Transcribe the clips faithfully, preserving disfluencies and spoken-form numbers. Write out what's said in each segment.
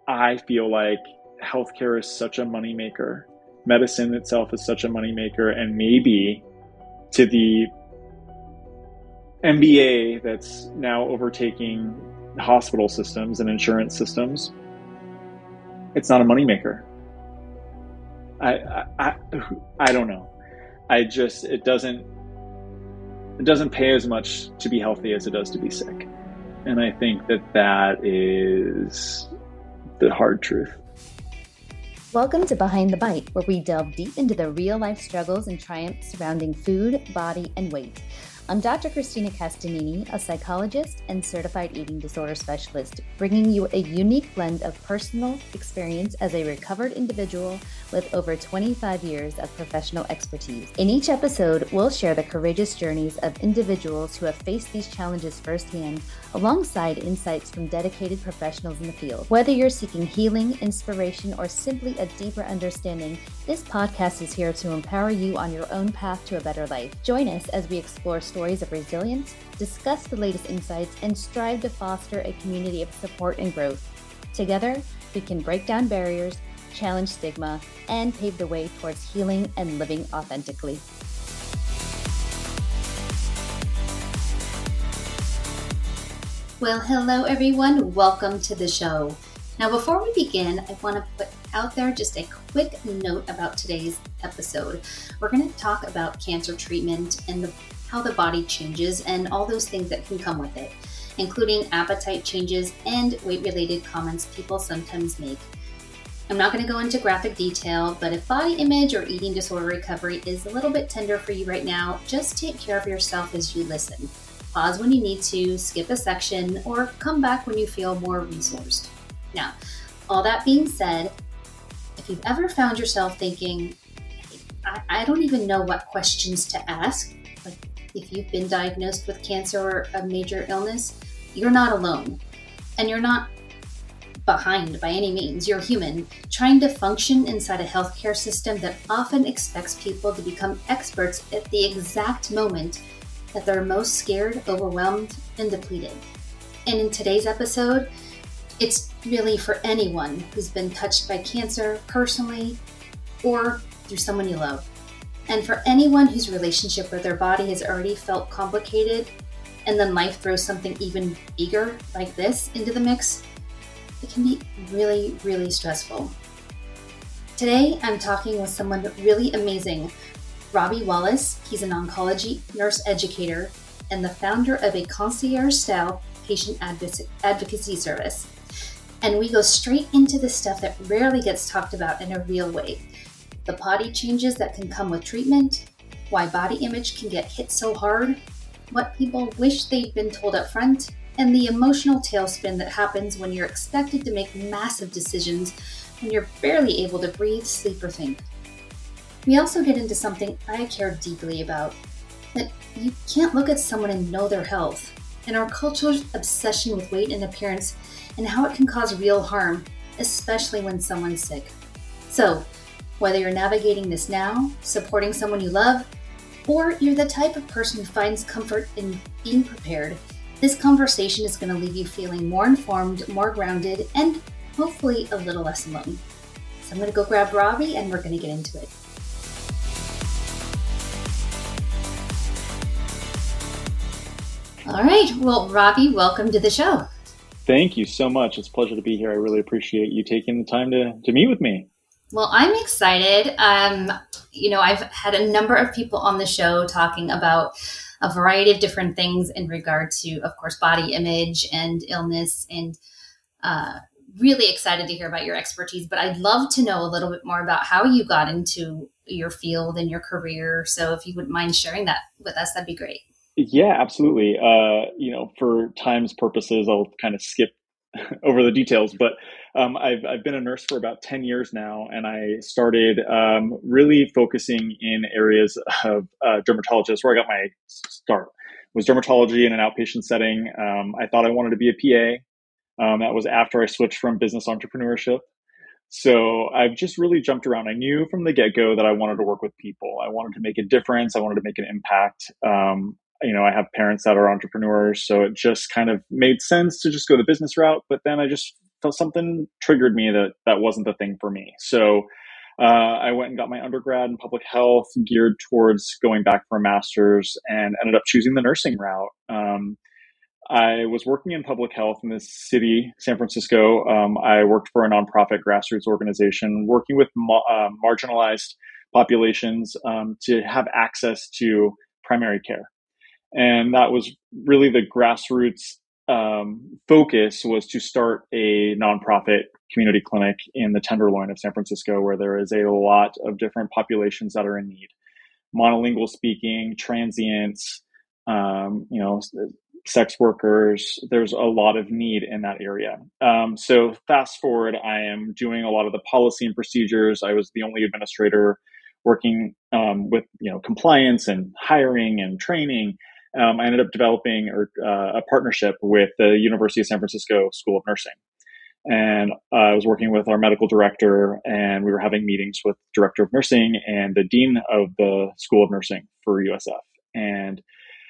I feel like healthcare is such a moneymaker. Medicine itself is such a moneymaker, and maybe to the M B A that's now overtaking hospital systems and insurance systems, it's not a moneymaker. I, I, I, I don't know. I just, it doesn't, it doesn't pay as much to be healthy as it does to be sick. And I think that that is the hard truth. Welcome to Behind the Bite, where we delve deep into the real-life struggles and triumphs surrounding food, body, and weight. I'm Doctor Christina Castanini, a psychologist and certified eating disorder specialist, bringing you a unique blend of personal experience as a recovered individual with over twenty-five years of professional expertise. In each episode, we'll share the courageous journeys of individuals who have faced these challenges firsthand, alongside insights from dedicated professionals in the field. Whether you're seeking healing, inspiration, or simply a deeper understanding, this podcast is here to empower you on your own path to a better life. Join us as we explore stories of resilience, discuss the latest insights, and strive to foster a community of support and growth. Together, we can break down barriers, challenge stigma, and pave the way towards healing and living authentically. Well, hello everyone. Welcome to the show. Now, before we begin, I want to put out there just a quick note about today's episode. We're going to talk about cancer treatment and the, how the body changes and all those things that can come with it, including appetite changes and weight-related comments people sometimes make. I'm not going to go into graphic detail, but if body image or eating disorder recovery is a little bit tender for you right now, just take care of yourself as you listen. Pause when you need to, skip a section, or come back when you feel more resourced. Now, all that being said, if you've ever found yourself thinking, I, I don't even know what questions to ask, like if you've been diagnosed with cancer or a major illness, you're not alone. And you're not behind by any means. You're human, trying to function inside a healthcare system that often expects people to become experts at the exact moment that they're most scared, overwhelmed, and depleted. And in today's episode, it's really for anyone who's been touched by cancer personally or through someone you love. And for anyone whose relationship with their body has already felt complicated, and then life throws something even bigger like this into the mix, it can be really, really stressful. Today, I'm talking with someone really amazing, Robbie Wallace. He's an oncology nurse educator and the founder of a concierge-style patient advocacy service. And we go straight into the stuff that rarely gets talked about in a real way. The body changes that can come with treatment, why body image can get hit so hard, what people wish they'd been told up front, and the emotional tailspin that happens when you're expected to make massive decisions when you're barely able to breathe, sleep, or think. We also get into something I care deeply about, that you can't look at someone and know their health, and our culture's obsession with weight and appearance and how it can cause real harm, especially when someone's sick. So, whether you're navigating this now, supporting someone you love, or you're the type of person who finds comfort in being prepared, this conversation is going to leave you feeling more informed, more grounded, and hopefully a little less alone. So I'm going to go grab Robbie and we're going to get into it. All right. Well, Robbie, welcome to the show. Thank you so much. It's a pleasure to be here. I really appreciate you taking the time to, to meet with me. Well, I'm excited. Um, you know, I've had a number of people on the show talking about a variety of different things in regard to, of course, body image and illness, and uh, really excited to hear about your expertise. But I'd love to know a little bit more about how you got into your field and your career. So if you wouldn't mind sharing that with us, that'd be great. Yeah, absolutely. Uh, you know, for time's purposes, I'll kind of skip over the details, but um, I've, I've been a nurse for about ten years now, and I started um, really focusing in areas of uh, dermatology. That's where I got my start, was dermatology in an outpatient setting. Um, I thought I wanted to be a P A. Um, that was after I switched from business entrepreneurship. So I've just really jumped around. I knew from the get-go that I wanted to work with people. I wanted to make a difference. I wanted to make an impact. Um, you know, I have parents that are entrepreneurs, so it just kind of made sense to just go the business route. But then I just felt something triggered me that that wasn't the thing for me. So uh, I went and got my undergrad in public health, geared towards going back for a master's, and ended up choosing the nursing route. Um, I was working in public health in this city, San Francisco. Um, I worked for a nonprofit grassroots organization working with ma- uh, marginalized populations um, to have access to primary care. And that was really the grassroots um, focus, was to start a nonprofit community clinic in the Tenderloin of San Francisco, where there is a lot of different populations that are in need. Monolingual speaking, transients, um, you know, sex workers. There's a lot of need in that area. Um, so fast forward, I am doing a lot of the policy and procedures. I was the only administrator working um, with, you know, compliance and hiring and training. Um, I ended up developing or, uh, a partnership with the University of San Francisco School of Nursing. And uh, I was working with our medical director, and we were having meetings with the director of nursing and the dean of the School of Nursing for U S F. And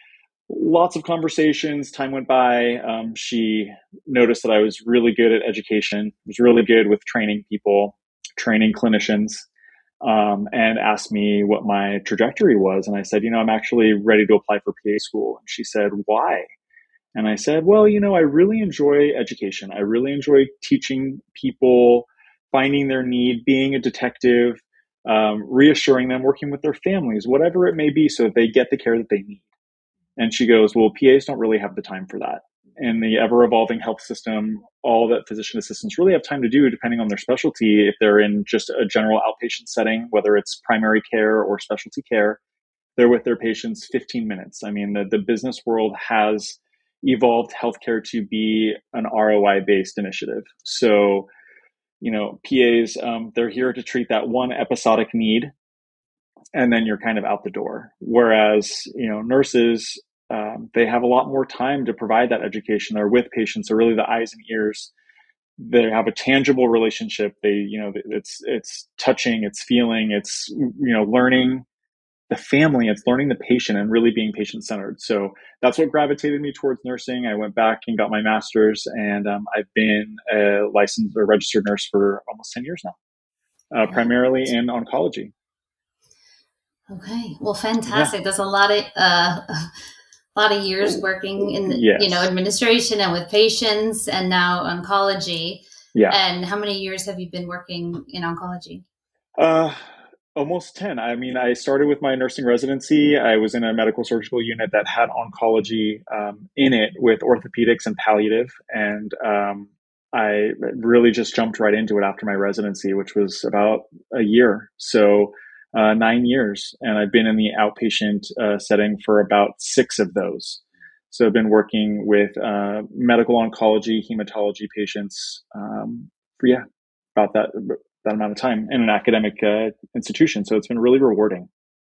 lots of conversations, time went by. Um, she noticed that I was really good at education, was really good with training people, training clinicians, um, and asked me what my trajectory was. And I said, you know, I'm actually ready to apply for P A school. And she said, why? And I said, well, you know, I really enjoy education. I really enjoy teaching people, finding their need, being a detective, um, reassuring them, working with their families, whatever it may be, so that they get the care that they need. And she goes, well, P As don't really have the time for that. In the ever-evolving health system, all that physician assistants really have time to do, depending on their specialty, if they're in just a general outpatient setting, whether it's primary care or specialty care, they're with their patients fifteen minutes. I mean, the, the business world has evolved healthcare to be an R O I-based initiative. So, you know, P As, um, they're here to treat that one episodic need, and then you're kind of out the door. Whereas, you know, nurses, um, they have a lot more time to provide that education. They're with patients. They're really the eyes and ears. They have a tangible relationship. They, you know, it's, it's touching, it's feeling, it's, you know, learning the family, it's learning the patient and really being patient centered. So that's what gravitated me towards nursing. I went back and got my master's, and um, I've been a licensed or registered nurse for almost ten years now, uh, okay. primarily in oncology. Okay. Well, fantastic. Yeah. There's a lot of, uh, a lot of years working in, yes. you know, administration and with patients, and now oncology. Yeah. And how many years have you been working in oncology? Uh, almost ten. I mean, I started with my nursing residency. I was in a medical surgical unit that had oncology um, in it, with orthopedics and palliative. And um, I really just jumped right into it after my residency, which was about a year. So uh, nine years. And I've been in the outpatient uh, setting for about six of those. So I've been working with uh, medical oncology, hematology patients um, for, yeah, about that that amount of time in an academic uh, institution. So it's been really rewarding.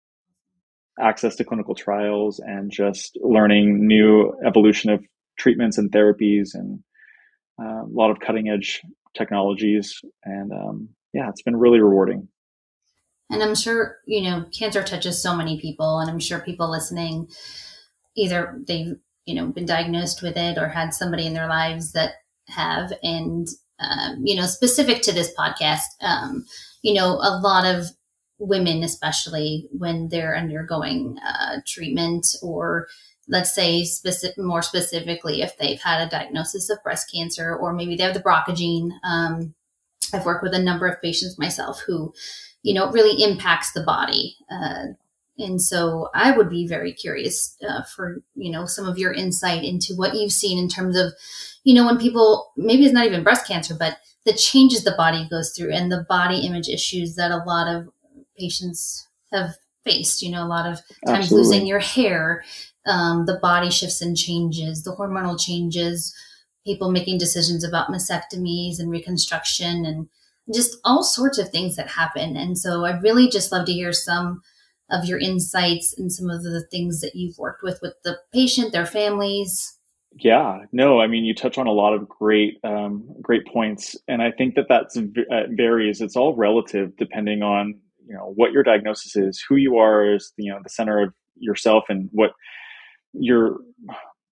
Access to clinical trials and just learning new evolution of treatments and therapies, and uh, a lot of cutting edge technologies. And um, yeah, it's been really rewarding. And I'm sure, you know, cancer touches so many people, and I'm sure people listening, either they've, you know, been diagnosed with it or had somebody in their lives that have. And Um, you know, specific to this podcast, um, you know, a lot of women, especially when they're undergoing uh, treatment, or let's say specific, more specifically, if they've had a diagnosis of breast cancer, or maybe they have the B R C A gene. Um, I've worked with a number of patients myself who, you know, it really impacts the body. Uh, and so I would be very curious uh, for, you know, some of your insight into what you've seen in terms of, you know, when people, maybe it's not even breast cancer, but the changes the body goes through and the body image issues that a lot of patients have faced, you know, a lot of times Absolutely. Losing your hair, um, the body shifts and changes, the hormonal changes, people making decisions about mastectomies and reconstruction, and just all sorts of things that happen. And so I'd really just love to hear some of your insights and some of the things that you've worked with, with the patient, their families. Yeah, no, I mean, you touch on a lot of great, um, great points. And I think that that's uh, varies. It's all relative depending on, you know, what your diagnosis is, who you are as, you know, the center of yourself, and what your,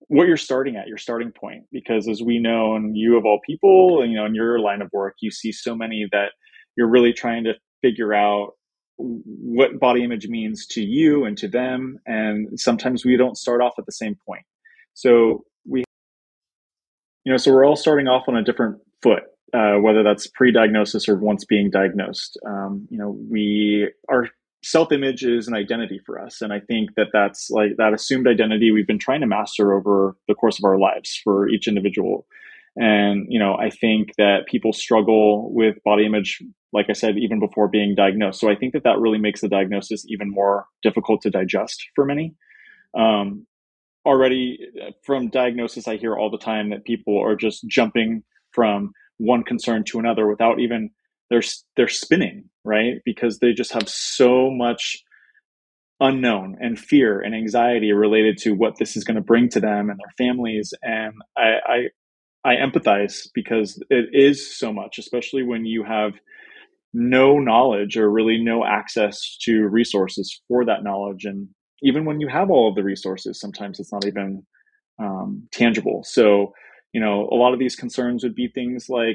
what you're starting at, your starting point, because as we know, and you of all people, you know, in your line of work, you see so many that you're really trying to figure out what body image means to you and to them. And sometimes we don't start off at the same point. So we, you know, so we're all starting off on a different foot, uh, whether that's pre-diagnosis or once being diagnosed. Um, you know, we are self-image is an identity for us. And I think that that's like that assumed identity we've been trying to master over the course of our lives for each individual. And, you know, I think that people struggle with body image, like I said, even before being diagnosed. So I think that that really makes the diagnosis even more difficult to digest for many. Um, already from diagnosis, I hear all the time that people are just jumping from one concern to another without even they're they're spinning, right? Because they just have so much unknown and fear and anxiety related to what this is going to bring to them and their families. And I, I I empathize because it is so much, especially when you have no knowledge or really no access to resources for that knowledge. And even when you have all of the resources, sometimes it's not even um, tangible. So, you know, a lot of these concerns would be things like,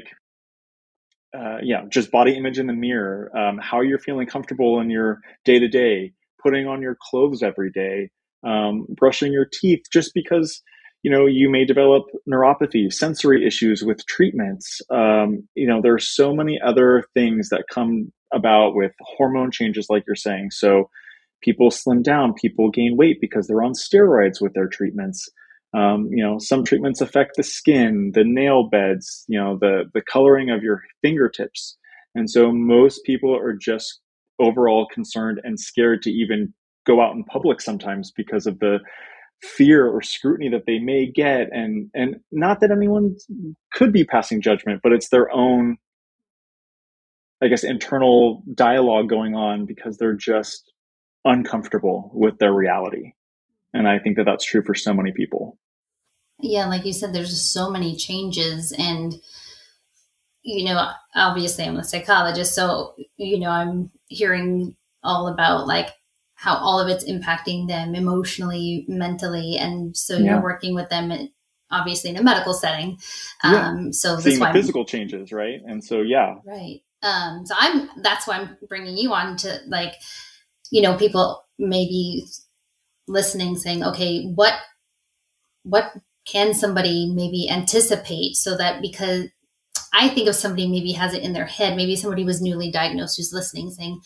Uh, yeah, just body image in the mirror, um, how you're feeling comfortable in your day to day, putting on your clothes every day, um, brushing your teeth, just because, you know, you may develop neuropathy, sensory issues with treatments. Um, you know, there are so many other things that come about with hormone changes, like you're saying. So people slim down, people gain weight because they're on steroids with their treatments. Um, you know, some treatments affect the skin, the nail beds, you know, the the coloring of your fingertips. And so most people are just overall concerned and scared to even go out in public sometimes because of the fear or scrutiny that they may get. And and not that anyone could be passing judgment, but it's their own, I guess, internal dialogue going on because they're just uncomfortable with their reality. And I think that that's true for so many people. Yeah, like you said, there's just so many changes. And, you know, obviously I'm a psychologist. So, you know, I'm hearing all about like how all of it's impacting them emotionally, mentally. And so Yeah. you're working with them, obviously in a medical setting. Um, yeah. so Seeing that's the why physical I'm, changes, right? And so, yeah. right. Um, so I'm, that's why I'm bringing you on to like, you know, people maybe listening saying, okay, what, what can somebody maybe anticipate so that, because I think if somebody maybe has it in their head, maybe somebody was newly diagnosed who's listening saying,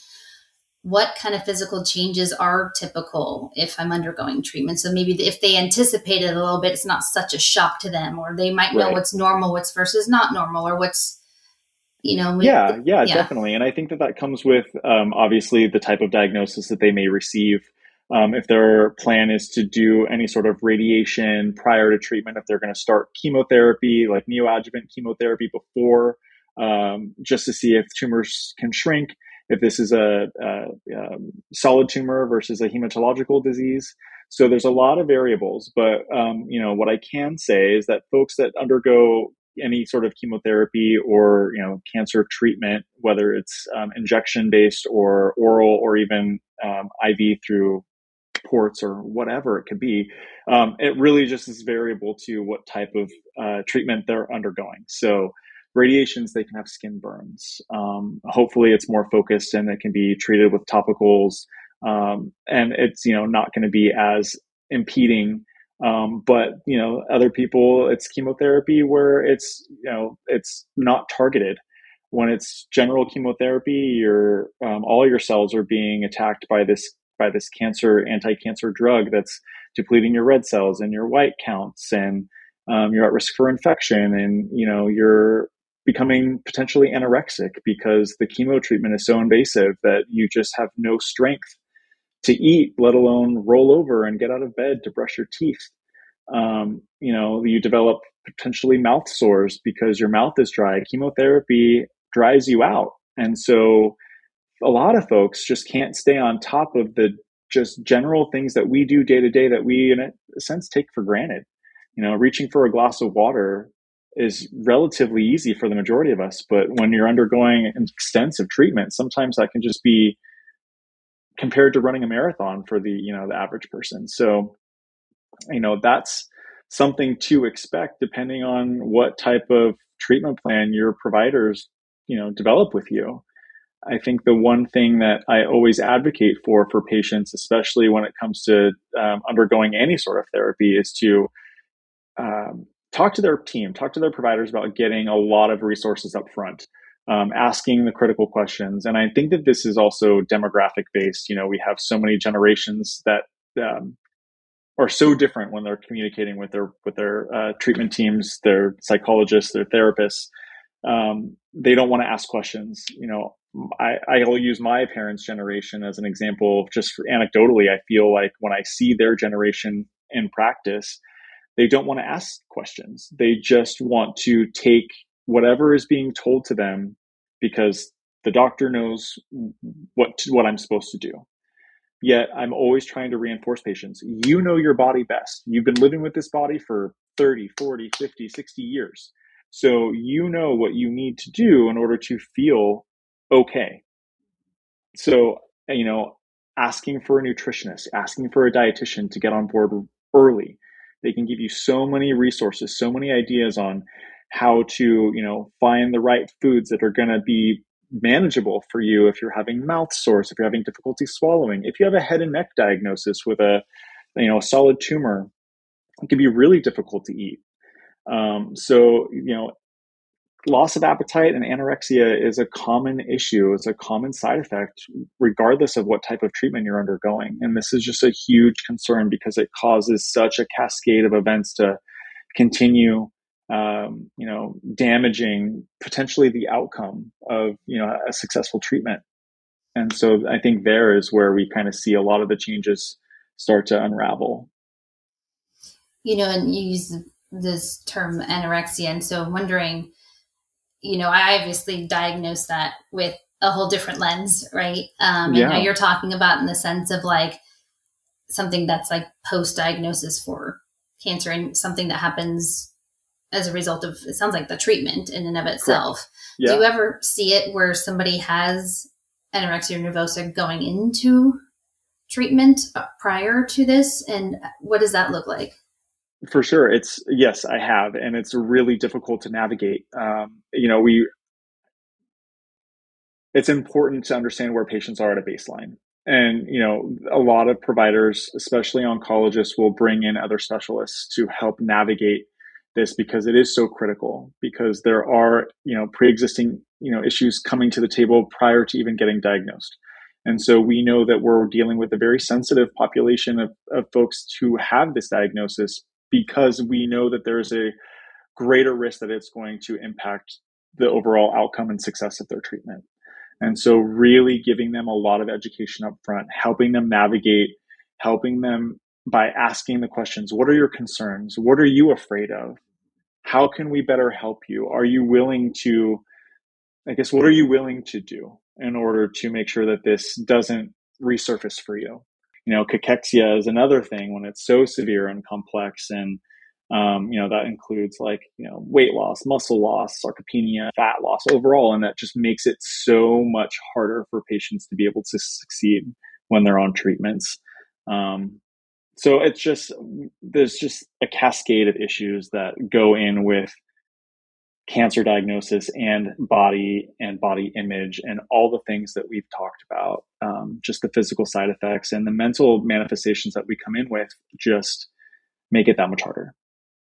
what kind of physical changes are typical if I'm undergoing treatment? So maybe if they anticipate it a little bit, it's not such a shock to them, or they might know Right. what's normal, what's versus not normal, or what's, you know. Yeah, yeah, yeah. definitely. And I think that that comes with um, obviously the type of diagnosis that they may receive. Um, if their plan is to do any sort of radiation prior to treatment, if they're going to start chemotherapy, like neoadjuvant chemotherapy before, um, just to see if tumors can shrink, if this is a, a, a solid tumor versus a hematological disease. So there's a lot of variables, but um, you know, what I can say is that folks that undergo any sort of chemotherapy or, you know, cancer treatment, whether it's um, injection based or oral or even um, I V through ports or whatever it could be, um, it really just is variable to what type of uh, treatment they're undergoing. So radiations, they can have skin burns. Um, hopefully it's more focused and it can be treated with topicals. Um, and it's, you know, not going to be as impeding. Um, but, you know, other people, it's chemotherapy where it's, you know, it's not targeted. When it's general chemotherapy, your um, all your cells are being attacked by this by this cancer anti-cancer drug that's depleting your red cells and your white counts, and um, you're at risk for infection, and you know you're becoming potentially anorexic because the chemo treatment is so invasive that you just have no strength to eat, let alone roll over and get out of bed to brush your teeth. Um, you know, you develop potentially mouth sores because your mouth is dry. Chemotherapy dries you out. And so a lot of folks just can't stay on top of the just general things that we do day to day that we, in a sense, take for granted. You know, reaching for a glass of water is relatively easy for the majority of us. But when you're undergoing extensive treatment, sometimes that can just be compared to running a marathon for the, you know, the average person. So, you know, that's something to expect depending on what type of treatment plan your providers, you know, develop with you. I think the one thing that I always advocate for for patients, especially when it comes to um, undergoing any sort of therapy, is to um, talk to their team, talk to their providers about getting a lot of resources up front, um, asking the critical questions. And I think that this is also demographic based. You know, we have so many generations that um, are so different when they're communicating with their with their uh, treatment teams, their psychologists, their therapists. Um, they don't want to ask questions. You know, I, I'll use my parents' generation as an example. Just for anecdotally, I feel like when I see their generation in practice, they don't want to ask questions. They just want to take whatever is being told to them because the doctor knows what what I'm supposed to do. Yet I'm always trying to reinforce patients. You know your body best. You've been living with this body for thirty, forty, fifty, sixty years. So you know what you need to do in order to feel okay. So, you know, asking for a nutritionist, asking for a dietitian to get on board early. They can give you so many resources, so many ideas on how to, you know, find the right foods that are going to be manageable for you if you're having mouth sores, if you're having difficulty swallowing, if you have a head and neck diagnosis with a, you know, a solid tumor, it can be really difficult to eat. Um, so, you know, loss of appetite and anorexia is a common issue. It's a common side effect, regardless of what type of treatment you're undergoing. And this is just a huge concern because it causes such a cascade of events to continue, um, you know, damaging potentially the outcome of, you know, a successful treatment. And so I think there is where we kind of see a lot of the changes start to unravel. You know, and you use this term anorexia. And so I'm wondering, you know, I obviously diagnosed that with a whole different lens, right? Um, and Yeah. now you're talking about in the sense of like something that's like post-diagnosis for cancer and something that happens as a result of, it sounds like the treatment in and of itself. Yeah. Do you ever see it where somebody has anorexia nervosa going into treatment prior to this? And what does that look like? For sure. It's yes, I have. And it's really difficult to navigate. Um, you know, we, it's important to understand where patients are at a baseline. And, you know, a lot of providers, especially oncologists, will bring in other specialists to help navigate this because it is so critical, because there are, you know, pre-existing, you know, issues coming to the table prior to even getting diagnosed. And so we know that we're dealing with a very sensitive population of, of folks who have this diagnosis because we know that there's a greater risk that it's going to impact the overall outcome and success of their treatment. And so really giving them a lot of education up front, helping them navigate, helping them by asking the questions, what are your concerns? What are you afraid of? How can we better help you? Are you willing to, I guess, what are you willing to do in order to make sure that this doesn't resurface for you? You know, cachexia is another thing when it's so severe and complex. And, um, you know, that includes like, you know, weight loss, muscle loss, sarcopenia, fat loss overall. And that just makes it so much harder for patients to be able to succeed when they're on treatments. Um, so it's just, there's just a cascade of issues that go in with cancer diagnosis and body and body image and all the things that we've talked about, um, just the physical side effects and the mental manifestations that we come in with just make it that much harder.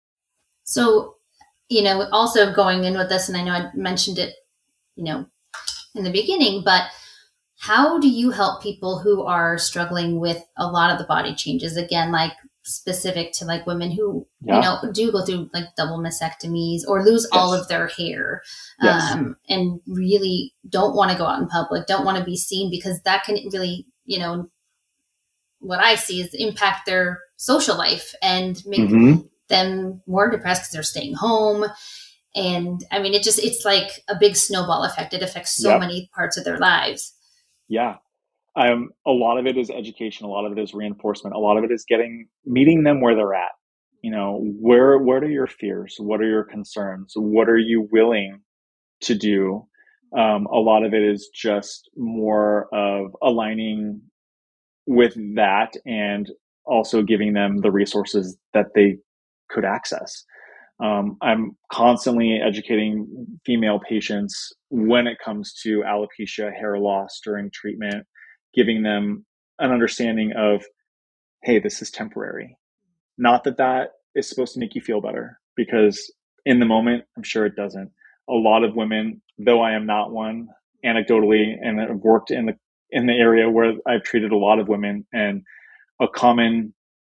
So, you know, also going in with this, and I know I mentioned it, you know, in the beginning, but how do you help people who are struggling with a lot of the body changes? Again, like specific to like women who, yeah. you know, do go through like double mastectomies or lose yes. all of their hair, yes. um, and really don't want to go out in public, don't want to be seen, because that can really, you know, what I see is impact their social life and make mm-hmm. them more depressed because they're staying home. And I mean, it just, it's like a big snowball effect. It affects so yep. many parts of their lives. Yeah. Um, a lot of it is education. A lot of it is reinforcement. A lot of it is getting, meeting them where they're at. You know, where, what are your fears? What are your concerns? What are you willing to do? Um, a lot of it is just more of aligning with that and also giving them the resources that they could access. Um, I'm constantly educating female patients when it comes to alopecia, hair loss during treatment, giving them an understanding of, hey, this is temporary. Not that that is supposed to make you feel better, because in the moment, I'm sure it doesn't. A lot of women, though I am not one, anecdotally, and I've worked in the in the area where I've treated a lot of women, and a common,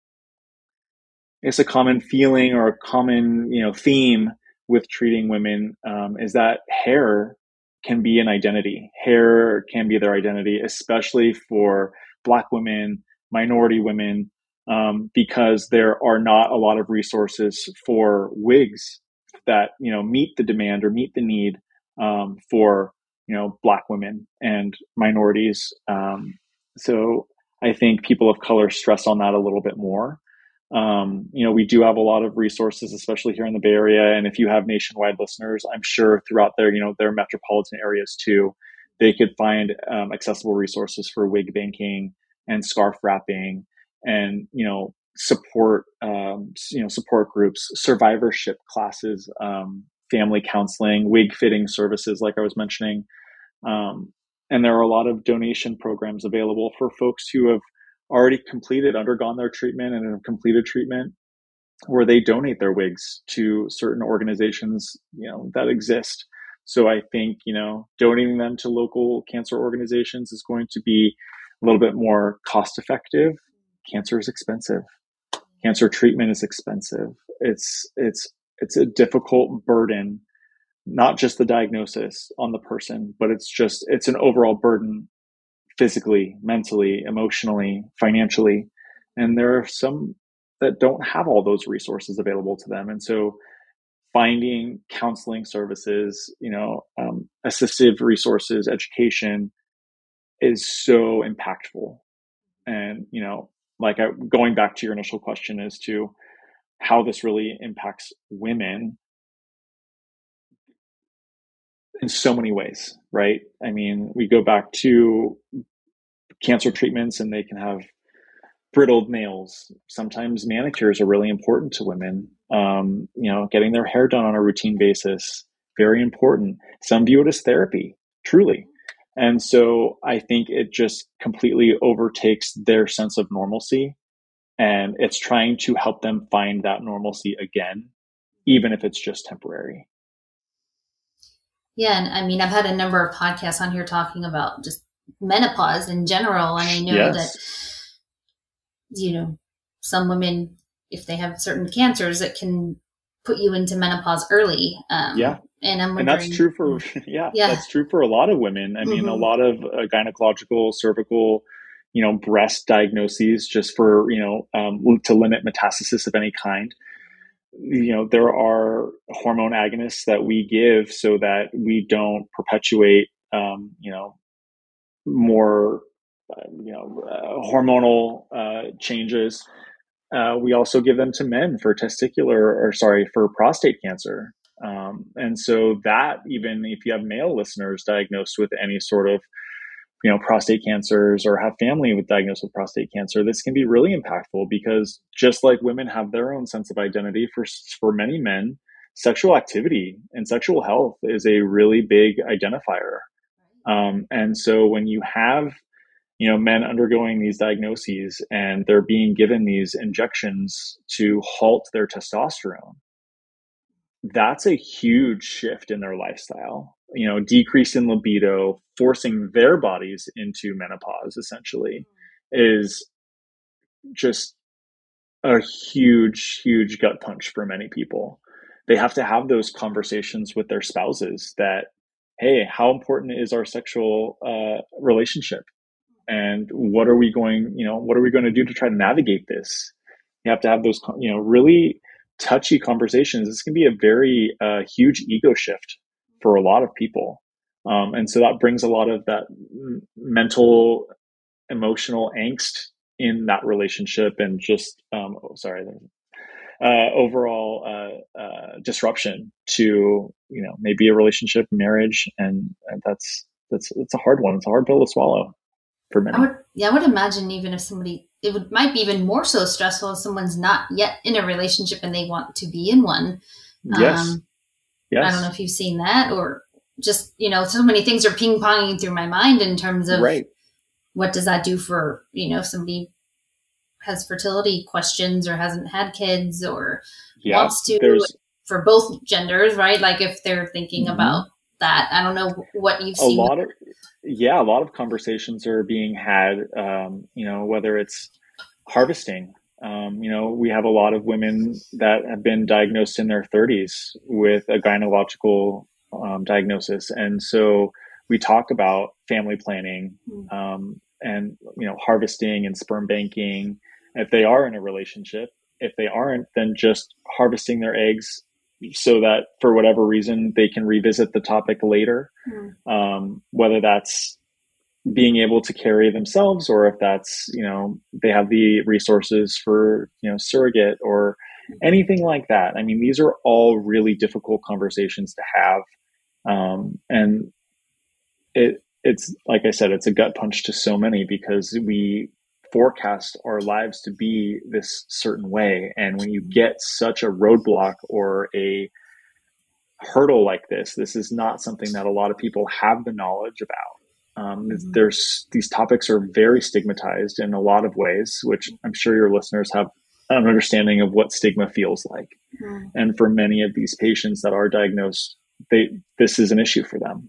it's a common feeling or a common, you know, theme with treating women um, is that hair can be an identity. Hair can be their identity, especially for Black women, minority women, um, because there are not a lot of resources for wigs that, you know, meet the demand or meet the need um, for, you know, Black women and minorities. Um, so I think people of color stress on that a little bit more. Um, you know, we do have a lot of resources, especially here in the Bay Area. And if you have nationwide listeners, I'm sure throughout their, you know, their metropolitan areas too, they could find um, accessible resources for wig banking and scarf wrapping and, you know, support, um, you know, support groups, survivorship classes, um, family counseling, wig fitting services, like I was mentioning. Um, and there are a lot of donation programs available for folks who have already completed, undergone their treatment and have completed treatment, where they donate their wigs to certain organizations, you know, that exist. So I think, you know, donating them to local cancer organizations is going to be a little bit more cost effective. Cancer is expensive. Cancer treatment is expensive. It's, it's, it's a difficult burden, not just the diagnosis on the person, but it's just, it's an overall burden physically, mentally, emotionally, financially. And there are some that don't have all those resources available to them. And so finding counseling services, you know, um, assistive resources, education is so impactful. And, you know, like I, going back to your initial question as to how this really impacts women in so many ways, right? I mean, we go back to cancer treatments and they can have brittled nails. Sometimes manicures are really important to women. Um, you know, getting their hair done on a routine basis, very important. Some view it as therapy, truly. And so I think it just completely overtakes their sense of normalcy. And it's trying to help them find that normalcy again, even if it's just temporary. Yeah. And I mean, I've had a number of podcasts on here talking about just menopause in general. And I know yes. that, you know, some women, if they have certain cancers, it can put you into menopause early. Um, yeah. And I'm wondering, and that's true for, yeah, yeah, that's true for a lot of women. I mean, mm-hmm. a lot of uh, gynecological, cervical, you know, breast diagnoses just for, you know, um, to limit metastasis of any kind. You know, there are hormone agonists that we give so that we don't perpetuate, um, you know, more, uh, you know, uh, hormonal uh, changes. Uh, we also give them to men for testicular, or sorry, for prostate cancer. Um, and so that, even if you have male listeners diagnosed with any sort of, you know, prostate cancers or have family with diagnosed with prostate cancer, this can be really impactful, because just like women have their own sense of identity, for, for many men, sexual activity and sexual health is a really big identifier. Um, and so when you have, you know, men undergoing these diagnoses and they're being given these injections to halt their testosterone, that's a huge shift in their lifestyle. You know, decrease in libido, forcing their bodies into menopause essentially is just a huge, huge gut punch for many people. They have to have those conversations with their spouses that, hey, how important is our sexual uh, relationship? And what are we going, you know, what are we going to do to try to navigate this? You have to have those, you know, really touchy conversations. This can be a very uh, huge ego shift for a lot of people. Um, and so that brings a lot of that mental, emotional angst in that relationship, and just, um, oh, sorry, uh, overall uh, uh, disruption to, you know, maybe a relationship, marriage. And, and that's, that's, it's a hard one. It's a hard pill to swallow. for many. I would, yeah, I would imagine even if somebody, it would might be even more so stressful if someone's not yet in a relationship and they want to be in one. Yes. Um, Yes. I don't know if you've seen that, or just, you know, so many things are ping ponging through my mind in terms of right. what does that do for, you know, if somebody has fertility questions or hasn't had kids or yeah, wants to there's for both genders, right? Like if they're thinking mm-hmm. about that, I don't know what you've a seen. lot of, yeah, a lot of conversations are being had, um, you know, whether it's harvesting. Um, you know, we have a lot of women that have been diagnosed in their thirties with a gynecological um, diagnosis. And so we talk about family planning um, and, you know, harvesting and sperm banking. If they are in a relationship, if they aren't, then just harvesting their eggs so that for whatever reason, they can revisit the topic later. Mm. Um, whether that's being able to carry themselves, or if that's, you know, they have the resources for, you know, surrogate or anything like that. I mean, these are all really difficult conversations to have. Um, and it, it's, like I said, it's a gut punch to so many because we forecast our lives to be this certain way. And when you get such a roadblock or a hurdle like this, this is not something that a lot of people have the knowledge about. Um, mm-hmm. There's these topics are very stigmatized in a lot of ways, which I'm sure your listeners have an understanding of what stigma feels like. Mm-hmm. And for many of these patients that are diagnosed, they this is an issue for them.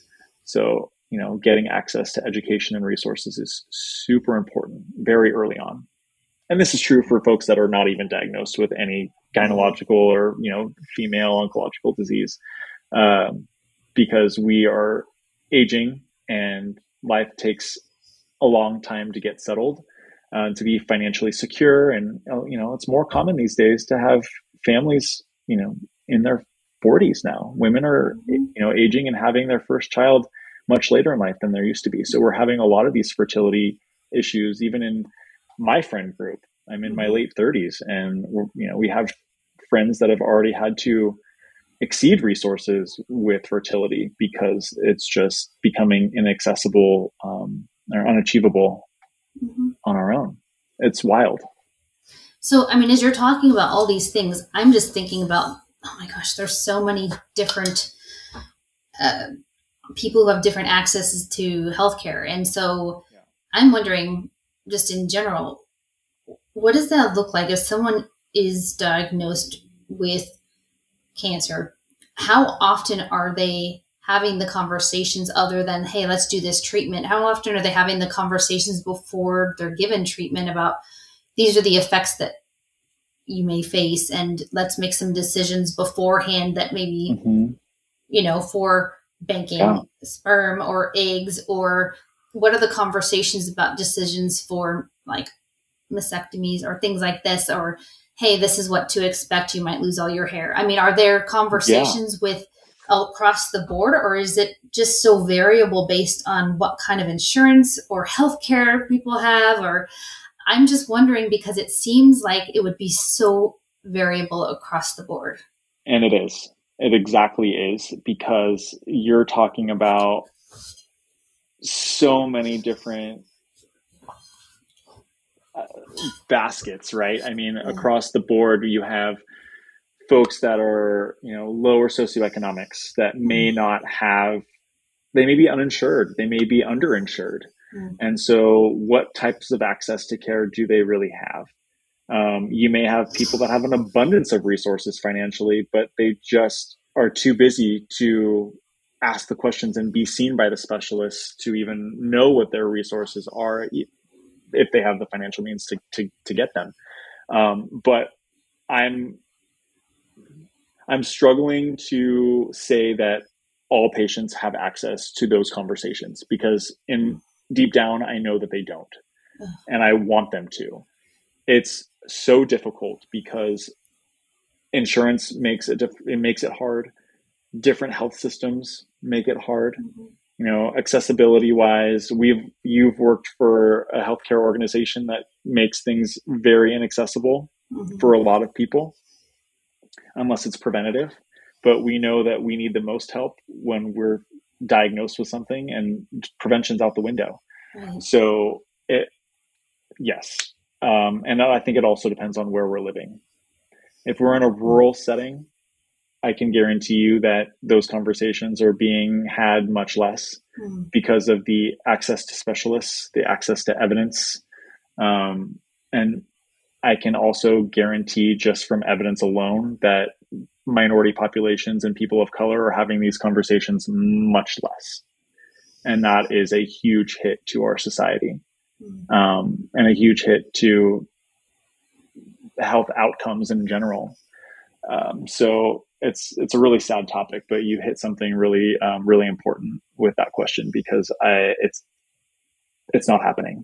So, you know, getting access to education and resources is super important very early on. And this is true for folks that are not even diagnosed with any gynecological or, you know, female oncological disease, um, because we are aging. And life takes a long time to get settled, uh, to be financially secure. And, you know, it's more common these days to have families, you know, in their forties now. Women are, you know, aging and having their first child much later in life than there used to be. So we're having a lot of these fertility issues, even in my friend group. I'm in my late thirties, and, we're, you know, we have friends that have already had to exceed resources with fertility because it's just becoming inaccessible um, or unachievable mm-hmm. on our own. It's wild. So, I mean, as you're talking about all these things, I'm just thinking about, oh my gosh, there's so many different uh, people who have different accesses to healthcare. And so yeah. I'm wondering, just in general, what does that look like if someone is diagnosed with cancer? How often are they having the conversations other than, hey, let's do this treatment? How often are they having the conversations before they're given treatment about these are the effects that you may face, and let's make some decisions beforehand that maybe, mm-hmm. you know, for banking yeah. sperm or eggs, or what are the conversations about decisions for like mastectomies or things like this, or hey, this is what to expect. You might lose all your hair. I mean, are there conversations yeah. with across the board, or is it just so variable based on what kind of insurance or healthcare people have? Or I'm just wondering because it seems like it would be so variable across the board. And it is. It exactly is, because you're talking about so many different Uh, baskets, right? I mean, mm-hmm. across the board, you have folks that are, you know, lower socioeconomics that may not have, they may be uninsured, they may be underinsured. Mm-hmm. And so what types of access to care do they really have? Um, you may have people that have an abundance of resources financially, but they just are too busy to ask the questions and be seen by the specialists to even know what their resources are, if they have the financial means to, to, to get them. Um, but I'm, I'm struggling to say that all patients have access to those conversations, because in deep down, I know that they don't, and I want them to. It's so difficult because insurance makes it, it makes it hard. Different health systems make it hard. Mm-hmm. You know, accessibility wise, we've, you've worked for a healthcare organization that makes things very inaccessible mm-hmm. for a lot of people, unless it's preventative. But we know that we need the most help when we're diagnosed with something, and prevention's out the window. Right. So it, yes. Um, and I think it also depends on where we're living. If we're in a rural setting, I can guarantee you that those conversations are being had much less Mm. because of the access to specialists, the access to evidence. Um, and I can also guarantee just from evidence alone that minority populations and people of color are having these conversations much less. And that is a huge hit to our society, Mm. um, and a huge hit to health outcomes in general. Um, so it's it's a really sad topic, but you hit something really um, really important with that question, because I it's it's not happening.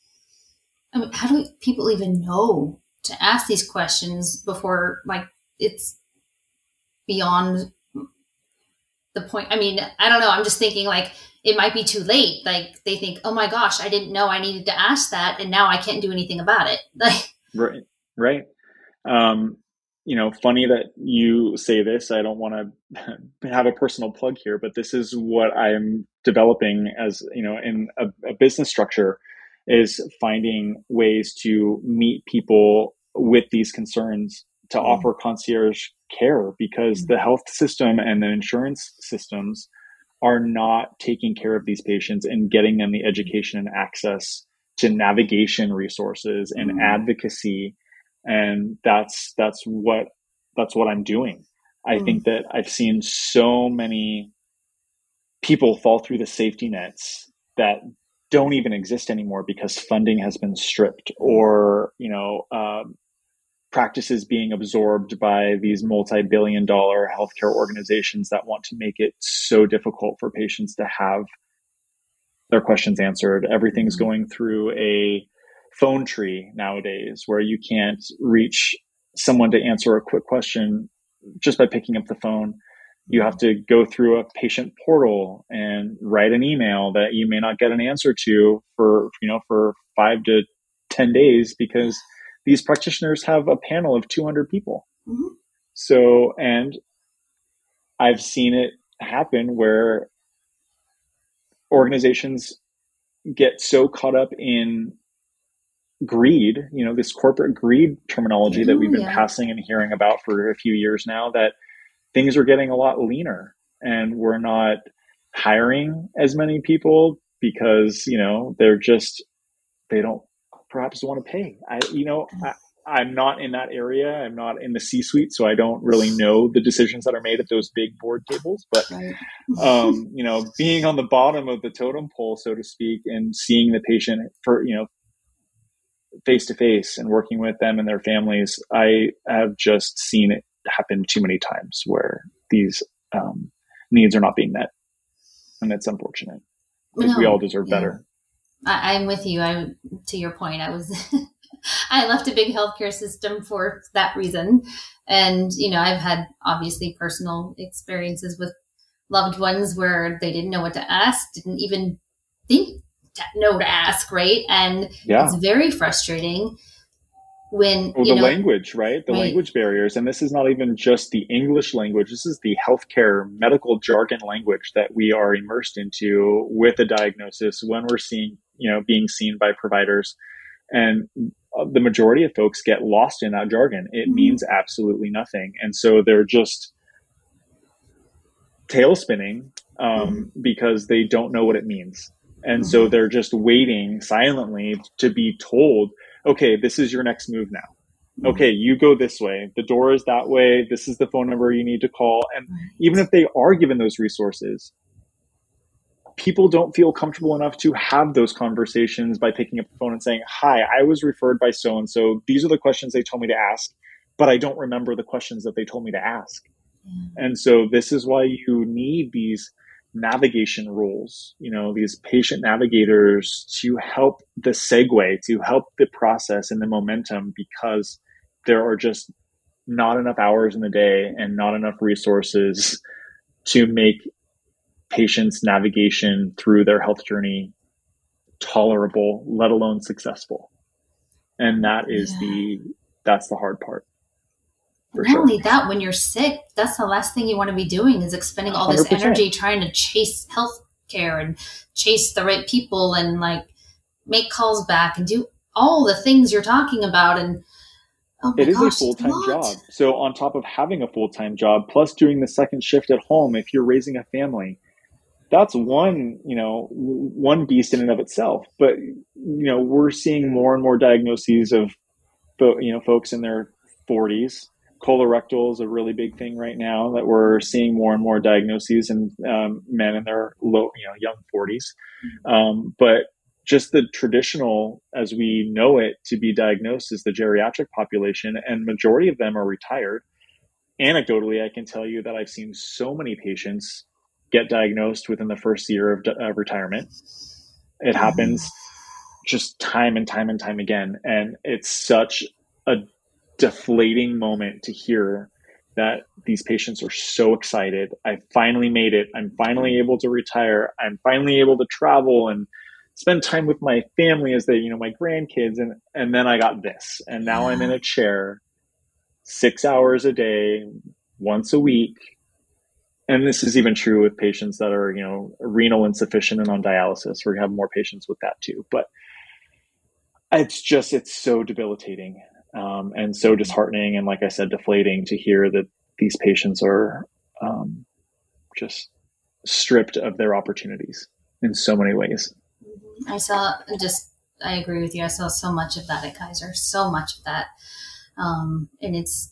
I mean, how do people even know to ask these questions before, like, it's beyond the point? I mean, I don't know. I'm just thinking, like, it might be too late. Like, they think, oh my gosh, I didn't know I needed to ask that, and now I can't do anything about it. Like, Right, right. Um, you know, funny that you say this. I don't want to have a personal plug here, but this is what I'm developing as, you know, in a, a business structure, is finding ways to meet people with these concerns, to mm, offer concierge care, because mm, the health system and the insurance systems are not taking care of these patients and getting them the education and access to navigation resources and mm, advocacy. And that's that's what that's what I'm doing. I mm, think that I've seen so many people fall through the safety nets that don't even exist anymore because funding has been stripped, mm, or, you know, um, practices being absorbed by these multi-billion dollar healthcare organizations that want to make it so difficult for patients to have their questions answered. Everything's mm, going through a phone tree nowadays, where you can't reach someone to answer a quick question just by picking up the phone. You have mm. to go through a patient portal and write an email that you may not get an answer to for, you know, for five to ten days, because these practitioners have a panel of two hundred people. Mhm. So, and I've seen it happen where organizations get so caught up in greed, you know, this corporate greed terminology that Oh, we've been yeah. passing and hearing about for a few years now, that things are getting a lot leaner, and we're not hiring as many people because, you know, they're just, they don't perhaps want to pay. I, you know, I, I'm not in that area. I'm not in the C-suite, so I don't really know the decisions that are made at those big board tables. But, Right. um, you know, being on the bottom of the totem pole, so to speak, and seeing the patient for, you know, face to face and working with them and their families, I have just seen it happen too many times where these um, needs are not being met. And it's unfortunate, because we all No, deserve yeah. better. I, I'm with you. I'm to your point. I was, I left a big healthcare system for that reason. And, you know, I've had obviously personal experiences with loved ones where they didn't know what to ask, didn't even think to know to ask, right? And it's Yeah. very frustrating when, Well, you the know, language, right? The right. language barriers. And this is not even just the English language. This is the healthcare medical jargon language that we are immersed into with a diagnosis when we're seeing, you know, being seen by providers. And the majority of folks get lost in that jargon. It Mm-hmm. means absolutely nothing. And so they're just tail spinning um, Mm-hmm. because they don't know what it means. And so Mm-hmm. they're just waiting silently to be told, okay, this is your next move now. Okay, you go this way. The door is that way. This is the phone number you need to call. And Right. even if they are given those resources, people don't feel comfortable enough to have those conversations by picking up the phone and saying, hi, I was referred by so-and-so. These are the questions they told me to ask, but I don't remember the questions that they told me to ask. Yeah. And so this is why you need these navigation rules, you know, these patient navigators to help the segue, to help the process and the momentum, because there are just not enough hours in the day and not enough resources to make patients' navigation through their health journey tolerable, let alone successful. And that is Yeah. the, that's the hard part. For Not sure. only that, when you're sick, that's the last thing you want to be doing, is expending all this one hundred percent. energy trying to chase health care and chase the right people. And, like, make calls back and do all the things you're talking about. And oh my it is gosh, a full-time what? job. So on top of having a full-time job, plus doing the second shift at home, if you're raising a family, that's one, you know, one beast in and of itself. But, you know, we're seeing more and more diagnoses of, you know, folks in their forties. Colorectal is a really big thing right now that we're seeing more and more diagnoses in um, men in their low, you know, young forties. Um, but just the traditional, as we know it, to be diagnosed is the geriatric population, and majority of them are retired. Anecdotally, I can tell you that I've seen so many patients get diagnosed within the first year of uh, retirement. It happens just time and time and time again. And it's such a deflating moment to hear that these patients are so excited. I finally made it. I'm finally able to retire. I'm finally able to travel and spend time with my family as they, you know, my grandkids. And, and then I got this. And now I'm in a chair six hours a day, once a week. And this is even true with patients that are, you know, renal insufficient and on dialysis. We have more patients with that too. But it's just, it's so debilitating. Um, and so disheartening and, like I said, deflating to hear that these patients are um, just stripped of their opportunities in so many ways. I saw just, I agree with you. I saw so much of that at Kaiser, so much of that. Um, and it's,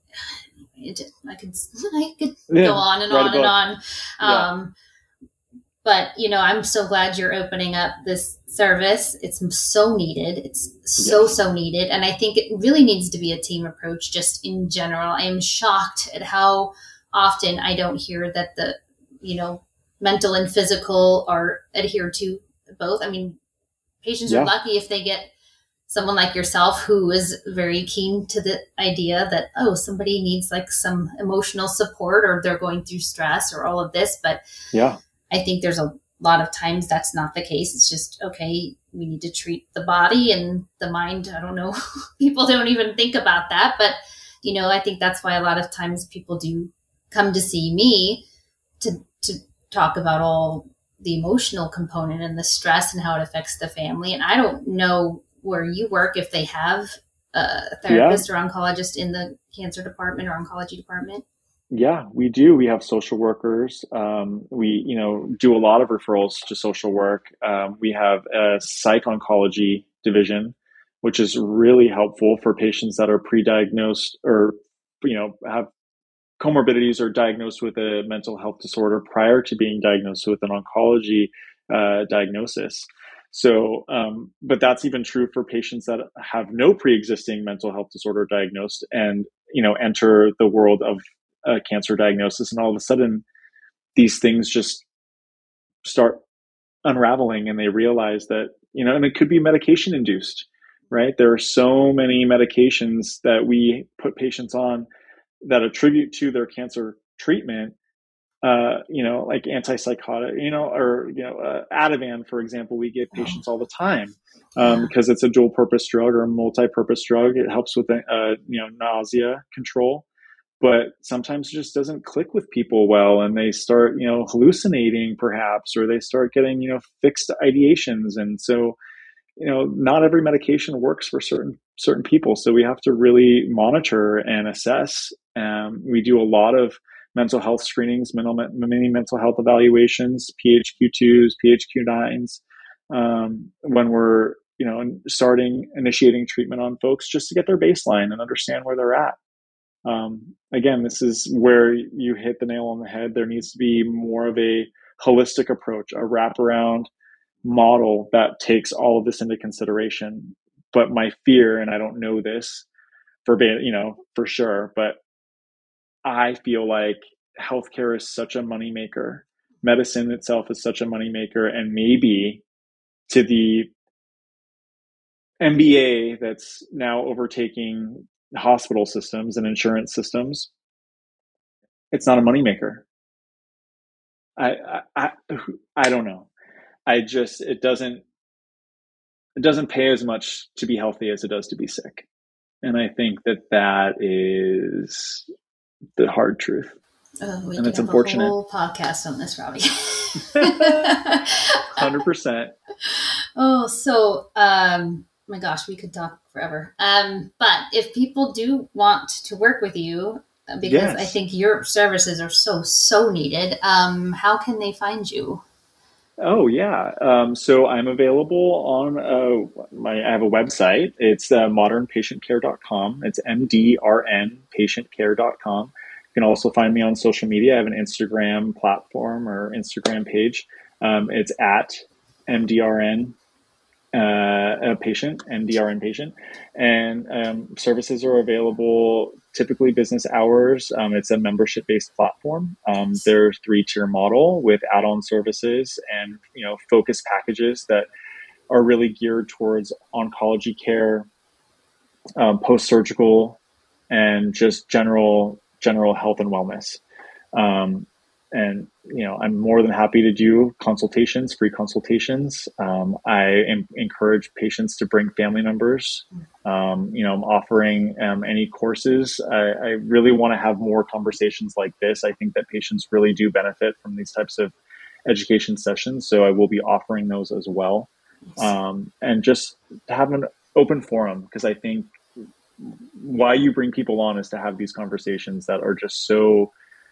it, I could, I could yeah, go on and on and on. Um, yeah. But, you know, I'm so glad you're opening up this service. It's so needed. It's so, yes. so needed. And I think it really needs to be a team approach just in general. I am shocked at how often I don't hear that the, you know, mental and physical are adhered to both. I mean, patients yeah. are lucky if they get someone like yourself who is very keen to the idea that, oh, somebody needs like some emotional support or they're going through stress or all of this. But yeah. I think there's a lot of times that's not the case. It's just, okay, we need to treat the body and the mind. I don't know. People don't even think about that. But, you know, I think that's why a lot of times people do come to see me to to talk about all the emotional component and the stress and how it affects the family. And I don't know where you work, if they have a therapist yeah. or oncologist in the cancer department or oncology department. Yeah, we do. We have social workers. Um, we, you know, do a lot of referrals to social work. Um, we have a psych oncology division, which is really helpful for patients that are pre-diagnosed or, you know, have comorbidities or diagnosed with a mental health disorder prior to being diagnosed with an oncology uh, diagnosis. So, um, but that's even true for patients that have no pre-existing mental health disorder diagnosed and, you know, enter the world of a cancer diagnosis. And all of a sudden, these things just start unraveling and they realize that, you know, and it could be medication induced, right? There are so many medications that we put patients on that attribute to their cancer treatment, uh, you know, like antipsychotic, you know, or, you know, uh, Ativan, for example, we give patients all the time um, yeah. because it's a dual purpose drug or a multi-purpose drug. It helps with, uh, you know, nausea control, but sometimes it just doesn't click with people well. And they start, you know, hallucinating perhaps, or they start getting, you know, fixed ideations. And so, you know, not every medication works for certain certain people. So we have to really monitor and assess. Um, we do a lot of mental health screenings, mini mental health evaluations, P H Q twos, P H Q nines, um, when we're, you know, starting, initiating treatment on folks just to get their baseline and understand where they're at. Um, again, this is where you hit the nail on the head. There needs to be more of a holistic approach, a wraparound model that takes all of this into consideration. But my fear, and I don't know this for, you know, for sure, but I feel like healthcare is such a moneymaker. Medicine itself is such a moneymaker, and maybe to the M B A that's now overtaking hospital systems and insurance systems, it's not a moneymaker. I, I, I, I don't know. I just, it doesn't, it doesn't pay as much to be healthy as it does to be sick. And I think that that is the hard truth. Oh, we and could it's have unfortunate. A whole podcast on this, Robbie. one hundred percent. Oh, so um, my gosh, we could talk forever. Um, but if people do want to work with you, because I Yes. think your services are so so needed, um, how can they find you? Oh yeah. Um, so I'm available on uh, my. I have a website. It's uh, modern patient care dot com. It's M D R N patient care dot com. You can also find me on social media. I have an Instagram platform or Instagram page. Um, it's at M D R N uh, a patient, M D R N patient, and um, services are available typically business hours. Um, it's a membership based platform. Um, Yes. there's three tier model with add on services and you know focus packages that are really geared towards oncology care, um, post surgical, and just general general health and wellness. Um, and you know, I'm more than happy to do consultations, free consultations. Um, I em- encourage patients to bring family members. Um, you know, I'm offering um, any courses. I, I really want to have more conversations like this. I think that patients really do benefit from these types of education sessions, so I will be offering those as well. Yes. Um, and just to have an open forum because I think why you bring people on is to have these conversations that are just so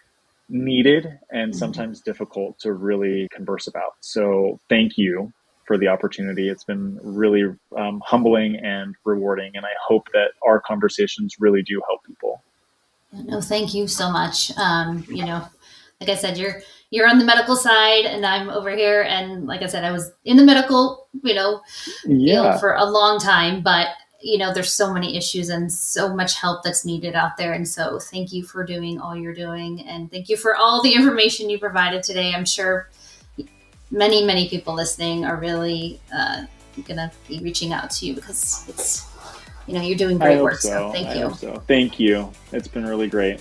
needed and Mhm. sometimes difficult to really converse about. So thank you for the opportunity. It's been really um, humbling and rewarding, and I hope that our conversations really do help people. No, thank you so much. Um, you know, like I said, you're you're on the medical side, and I'm over here. And like I said, I was in the medical, you know, field Yeah, for a long time, but you know, there's so many issues and so much help that's needed out there. And so, thank you for doing all you're doing, and thank you for all the information you provided today. I'm sure many many people listening are really uh, gonna be reaching out to you because it's you know you're doing I great hope work. So, so. thank I hope you. so. Thank you. It's been really great.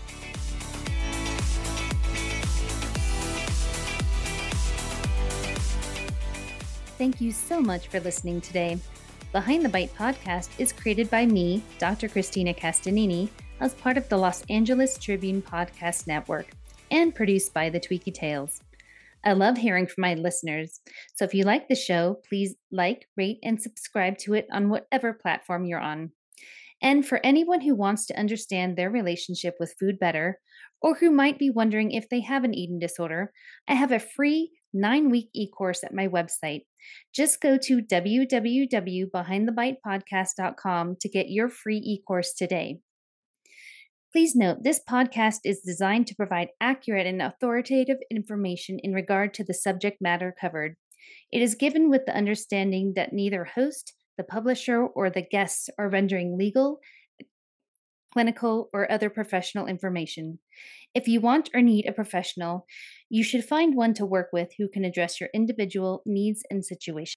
Thank you so much for listening today. Behind the Bite podcast is created by me, Doctor Christina Castanini, as part of the Los Angeles Tribune Podcast Network, and produced by the Tweaky Tales. I love hearing from my listeners, so if you like the show, please like, rate, and subscribe to it on whatever platform you're on. And for anyone who wants to understand their relationship with food better, or who might be wondering if they have an eating disorder, I have a free nine week e course at my website. Just go to w w w dot behind the bite podcast dot com to get your free e course today. Please note, this podcast is designed to provide accurate and authoritative information in regard to the subject matter covered. It is given with the understanding that neither host, the publisher, or the guests are rendering legal, clinical, or other professional information. If you want or need a professional, you should find one to work with who can address your individual needs and situation.